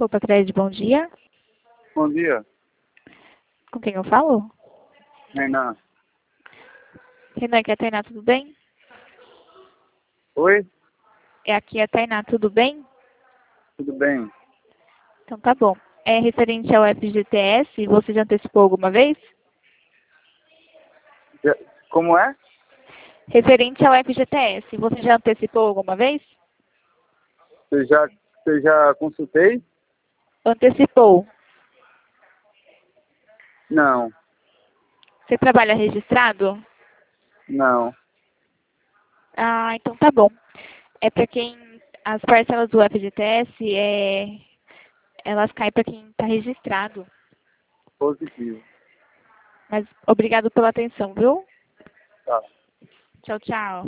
Poupa Crédito, bom dia. Bom dia, Com quem eu falo? Renan. Renan, aqui é a Tainá, tudo bem? Oi? Aqui é a Tainá, tudo bem? Tudo bem? Então tá bom. É referente ao FGTS, você já antecipou alguma vez? Como é? Referente ao FGTS, você já antecipou alguma vez? Você já consultei? Antecipou. Não, Você trabalha registrado? não. Ah, então tá bom. É para quem as parcelas do FGTS, elas caem para quem está registrado. Positivo. Mas obrigado pela atenção, viu? Tá. Tchau, tchau.